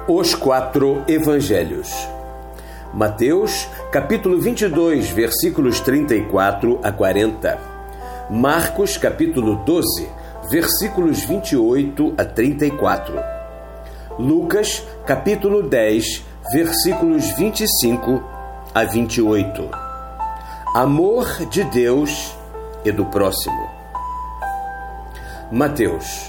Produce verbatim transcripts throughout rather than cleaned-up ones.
Os quatro evangelhos. Mateus, capítulo vinte e dois, versículos trinta e quatro a quarenta. Marcos, capítulo doze, versículos vinte e oito a trinta e quatro. Lucas, capítulo dez, versículos vinte e cinco a vinte e oito. Amor de Deus e do próximo. Mateus.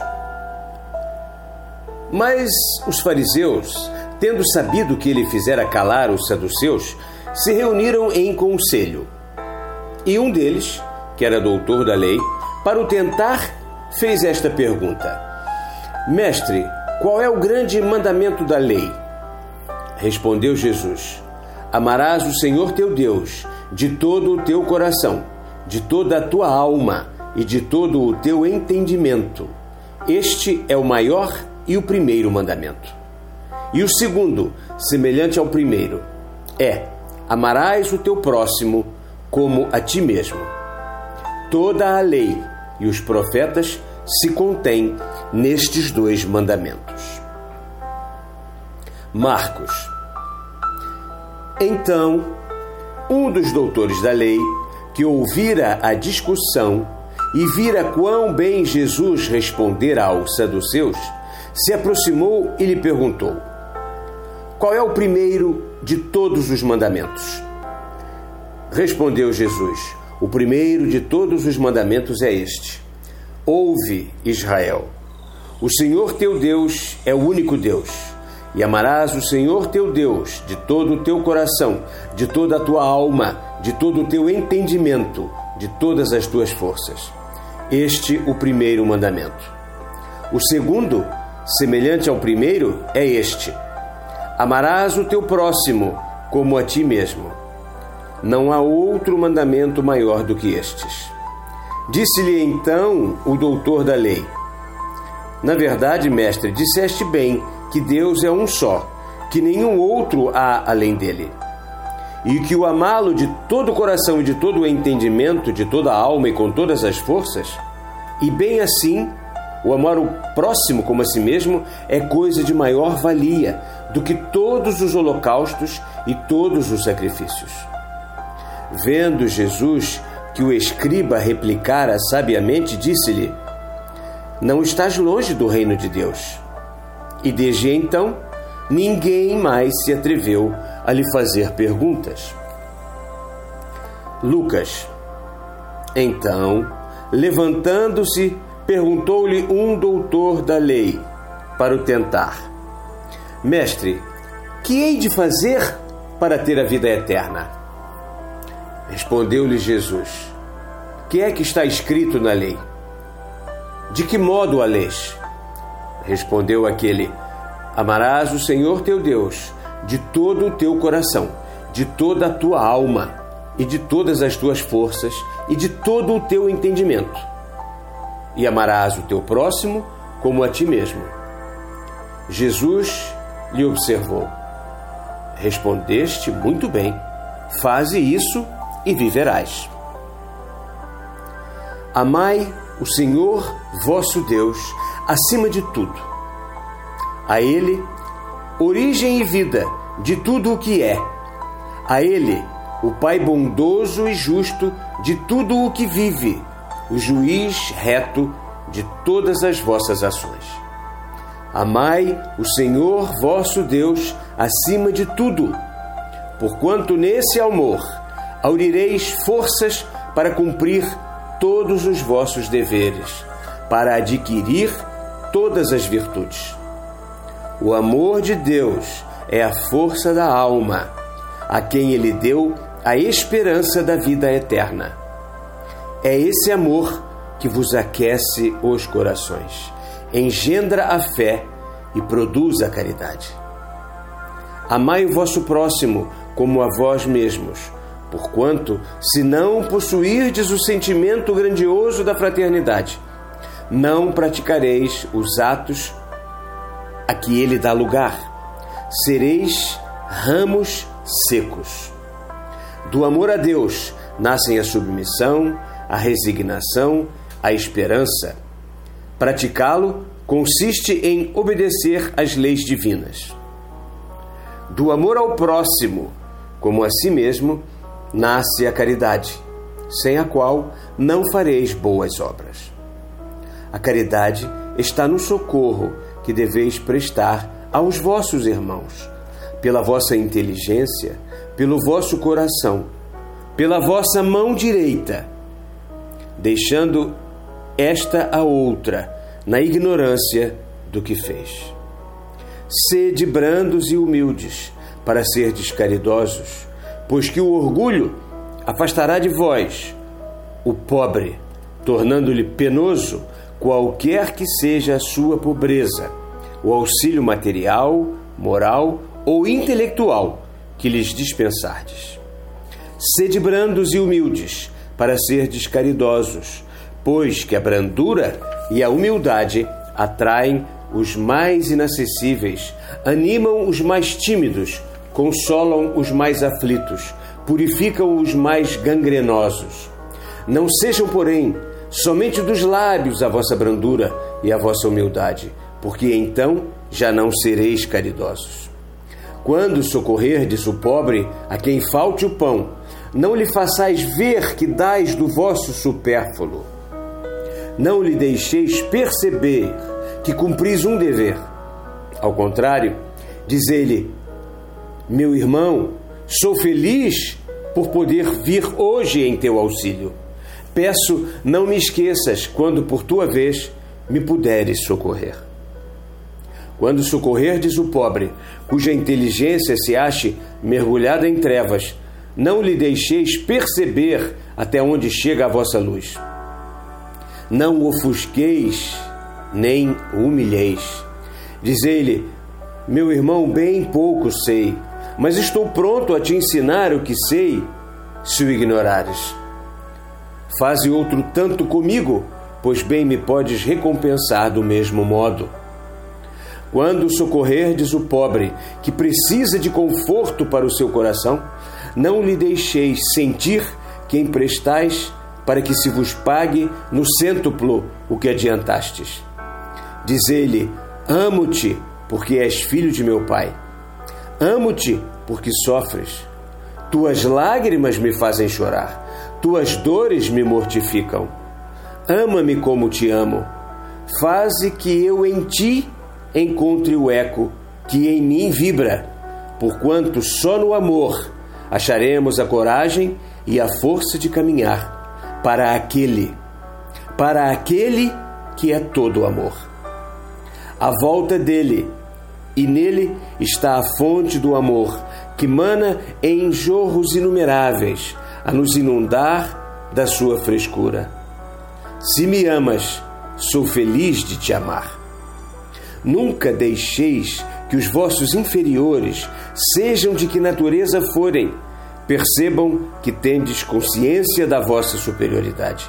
Mas os fariseus, tendo sabido que ele fizera calar os saduceus, se reuniram em conselho. E um deles, que era doutor da lei, para o tentar, fez esta pergunta: Mestre, qual é o grande mandamento da lei? Respondeu Jesus: Amarás o Senhor teu Deus de todo o teu coração, de toda a tua alma e de todo o teu entendimento. Este é o maior e o primeiro mandamento. E o segundo, semelhante ao primeiro, é: amarás o teu próximo como a ti mesmo. Toda a lei e os profetas se contêm nestes dois mandamentos. Marcos. Então, um dos doutores da lei, que ouvira a discussão e vira quão bem Jesus respondera aos saduceus, se aproximou e lhe perguntou: Qual é o primeiro de todos os mandamentos? Respondeu Jesus: O primeiro de todos os mandamentos é este: Ouve, Israel, o Senhor teu Deus é o único Deus, e amarás o Senhor teu Deus de todo o teu coração, de toda a tua alma, de todo o teu entendimento, de todas as tuas forças. Este o primeiro mandamento. O segundo, semelhante ao primeiro, é este: amarás o teu próximo como a ti mesmo. Não há outro mandamento maior do que estes. Disse-lhe então o doutor da lei: Na verdade, mestre, disseste bem que Deus é um só, que nenhum outro há além dele, e que o amá-lo de todo o coração e de todo o entendimento, de toda a alma e com todas as forças, e bem assim, o amar o próximo como a si mesmo é coisa de maior valia do que todos os holocaustos e todos os sacrifícios. Vendo Jesus que o escriba replicara sabiamente, disse-lhe: Não estás longe do reino de Deus. E desde então, ninguém mais se atreveu a lhe fazer perguntas. Lucas. Então, levantando-se, perguntou-lhe um doutor da lei, para o tentar: Mestre, que hei de fazer para ter a vida eterna? Respondeu-lhe Jesus: Que é que está escrito na lei? De que modo a lês? Respondeu aquele: Amarás o Senhor teu Deus de todo o teu coração, de toda a tua alma e de todas as tuas forças e de todo o teu entendimento. E amarás o teu próximo como a ti mesmo. Jesus lhe observou: Respondeste muito bem. Faze isso e viverás. Amai o Senhor vosso Deus acima de tudo. A Ele, origem e vida de tudo o que é. A Ele, o Pai bondoso e justo de tudo o que vive, o juiz reto de todas as vossas ações. Amai o Senhor vosso Deus acima de tudo, porquanto nesse amor aurireis forças para cumprir todos os vossos deveres, para adquirir todas as virtudes. O amor de Deus é a força da alma, a quem Ele deu a esperança da vida eterna. É esse amor que vos aquece os corações, engendra a fé e produz a caridade. Amai o vosso próximo como a vós mesmos, porquanto, se não possuirdes o sentimento grandioso da fraternidade, não praticareis os atos a que ele dá lugar. Sereis ramos secos. Do amor a Deus nascem a submissão, a resignação, a esperança. Praticá-lo consiste em obedecer às leis divinas. do amor ao próximo, como a si mesmo, nasce a caridade, sem a qual não fareis boas obras. A caridade está no socorro que deveis prestar aos vossos irmãos, pela vossa inteligência, pelo vosso coração, pela vossa mão direita, deixando esta a outra na ignorância do que fez. Sede brandos e humildes, para serdes caridosos, pois que o orgulho afastará de vós o pobre, tornando-lhe penoso qualquer que seja a sua pobreza, o auxílio material, moral ou intelectual que lhes dispensardes. Sede brandos e humildes, para serdes caridosos, pois que a brandura e a humildade atraem os mais inacessíveis, animam os mais tímidos, consolam os mais aflitos, purificam os mais gangrenosos. Não sejam, porém, somente dos lábios a vossa brandura e a vossa humildade, porque então já não sereis caridosos. Quando socorrerdes o pobre a quem falte o pão, não lhe façais ver que dais do vosso supérfluo. Não lhe deixeis perceber que cumpris um dever. Ao contrário, dizei-lhe: meu irmão, sou feliz por poder vir hoje em teu auxílio. Peço, não me esqueças quando, por tua vez, me puderes socorrer. Quando socorrerdes o pobre, cuja inteligência se ache mergulhada em trevas, não lhe deixeis perceber até onde chega a vossa luz. Não o ofusqueis, nem o humilheis. Dizei-lhe: meu irmão, bem pouco sei, mas estou pronto a te ensinar o que sei, se o ignorares. Faze outro tanto comigo, pois bem me podes recompensar do mesmo modo. Quando socorrerdes o pobre, que precisa de conforto para o seu coração, não lhe deixeis sentir que emprestais para que se vos pague no cêntuplo o que adiantastes. Dizei-lhe: amo-te, porque és filho de meu Pai. Amo-te, porque sofres. Tuas lágrimas me fazem chorar, tuas dores me mortificam. Ama-me como te amo. Faze que eu em ti encontre o eco que em mim vibra, porquanto só no amor acharemos a coragem e a força de caminhar para aquele, para aquele que é todo amor. À volta dele e nele está a fonte do amor, que mana em jorros inumeráveis, a nos inundar da sua frescura. Se me amas, sou feliz de te amar. Nunca deixeis que os vossos inferiores, sejam de que natureza forem, percebam que tendes consciência da vossa superioridade.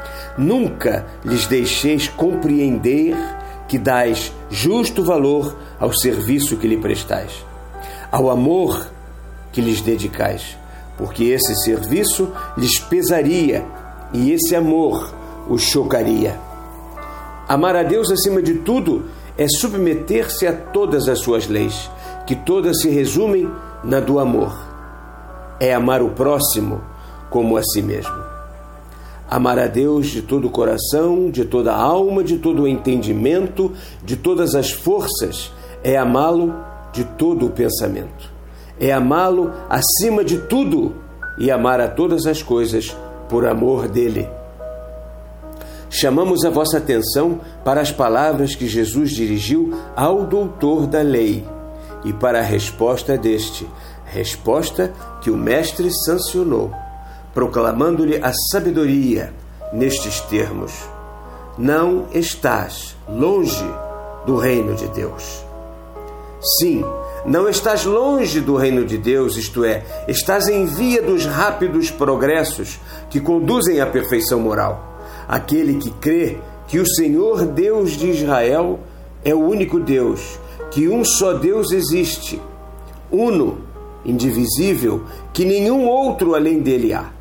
Nunca lhes deixeis compreender que dais justo valor ao serviço que lhe prestais, ao amor que lhes dedicais, porque esse serviço lhes pesaria e esse amor os chocaria. Amar a Deus acima de tudo é submeter-se a todas as suas leis, que todas se resumem na do amor. É amar o próximo como a si mesmo. Amar a Deus de todo o coração, de toda a alma, de todo o entendimento, de todas as forças, é amá-lo de todo o pensamento. É amá-lo acima de tudo e amar a todas as coisas por amor dele. Chamamos a vossa atenção para as palavras que Jesus dirigiu ao doutor da lei e para a resposta deste, resposta que o Mestre sancionou, proclamando-lhe a sabedoria nestes termos: não estás longe do reino de Deus. Sim, não estás longe do reino de Deus, isto é, estás em via dos rápidos progressos que conduzem à perfeição moral. Aquele que crê que o Senhor Deus de Israel é o único Deus, que um só Deus existe, uno, indivisível, que nenhum outro além dele há.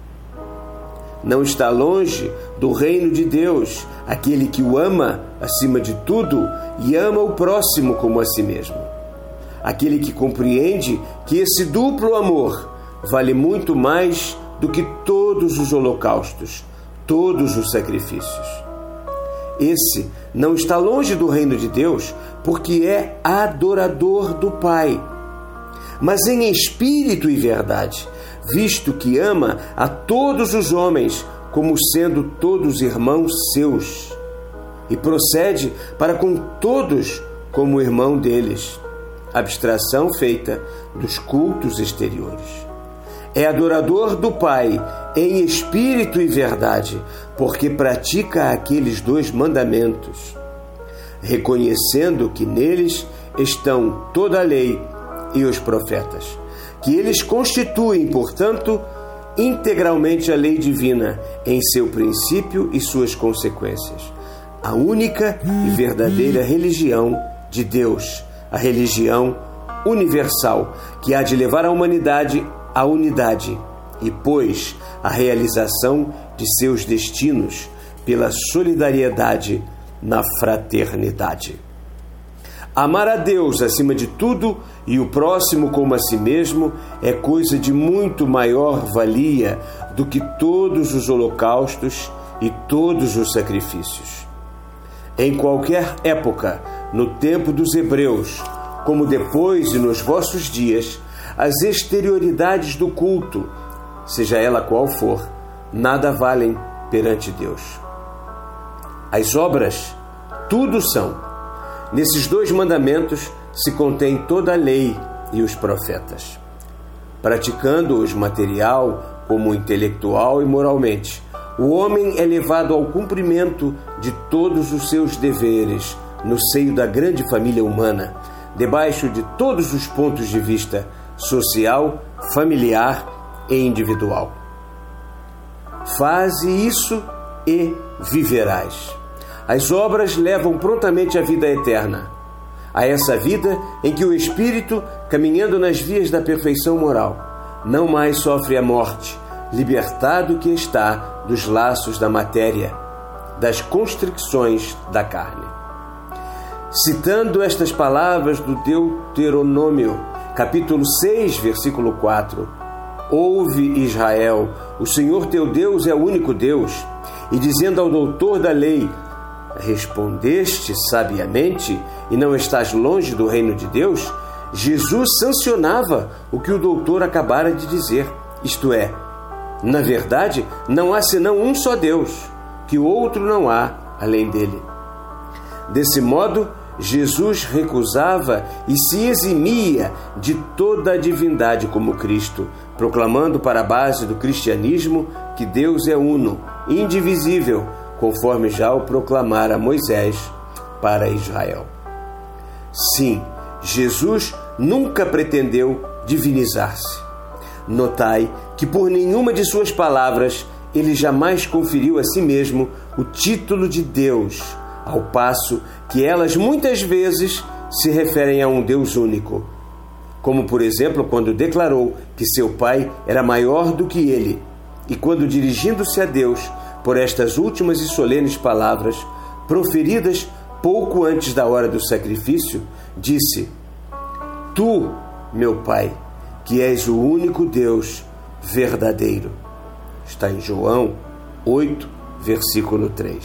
Não está longe do reino de Deus aquele que o ama acima de tudo e ama o próximo como a si mesmo. aquele que compreende que esse duplo amor vale muito mais do que todos os holocaustos, todos os sacrifícios. Esse não está longe do reino de Deus porque é adorador do Pai, mas em espírito e verdade, visto que ama a todos os homens como sendo todos irmãos seus, e procede para com todos como irmão deles, abstração feita dos cultos exteriores. É adorador do Pai em espírito e verdade, porque pratica aqueles dois mandamentos, reconhecendo que neles estão toda a lei e os profetas, que eles constituem, portanto, integralmente a lei divina em seu princípio e suas consequências, a única e verdadeira religião de Deus, a religião universal, que há de levar a humanidade à unidade e, pois, a realização de seus destinos pela solidariedade na fraternidade. Amar a Deus acima de tudo e o próximo como a si mesmo é coisa de muito maior valia do que todos os holocaustos e todos os sacrifícios. Em qualquer época, no tempo dos hebreus, como depois e nos vossos dias, as exterioridades do culto, seja ela qual for, nada valem perante Deus. As obras, tudo são. Nesses dois mandamentos se contém toda a lei e os profetas. Praticando-os material como intelectual e moralmente, o homem é levado ao cumprimento de todos os seus deveres no seio da grande família humana, debaixo de todos os pontos de vista social, familiar e individual. Faze isso e viverás. As obras levam prontamente à vida eterna, a essa vida em que o espírito, caminhando nas vias da perfeição moral, não mais sofre a morte, libertado que está dos laços da matéria, das constricções da carne. Citando estas palavras do Deuteronômio, capítulo seis, versículo quatro, ouve, Israel, o Senhor teu Deus é o único Deus, e dizendo ao doutor da lei, respondeste sabiamente e não estás longe do reino de Deus, Jesus sancionava o que o doutor acabara de dizer, isto é, na verdade, não há senão um só Deus, que o outro não há além dele. Desse modo, Jesus recusava e se eximia de toda a divindade como Cristo, proclamando para a base do cristianismo que Deus é uno, indivisível, conforme já o proclamara Moisés para Israel. Sim, Jesus nunca pretendeu divinizar-se. Notai que por nenhuma de suas palavras ele jamais conferiu a si mesmo o título de Deus, ao passo que elas muitas vezes se referem a um Deus único, como por exemplo quando declarou que seu Pai era maior do que ele, e quando dirigindo-se a Deus por estas últimas e solenes palavras, proferidas pouco antes da hora do sacrifício, disse: Tu, meu Pai, que és o único Deus verdadeiro. Está em João oito, versículo três.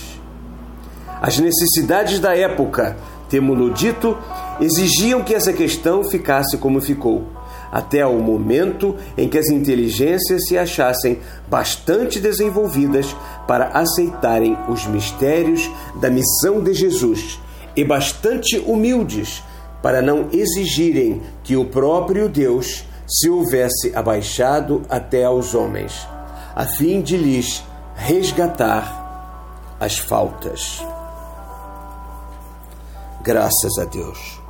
As necessidades da época, temo-lo dito, exigiam que essa questão ficasse como ficou, até ao momento em que as inteligências se achassem bastante desenvolvidas para aceitarem os mistérios da missão de Jesus e bastante humildes para não exigirem que o próprio Deus se houvesse abaixado até aos homens, a fim de lhes resgatar as faltas. Graças a Deus.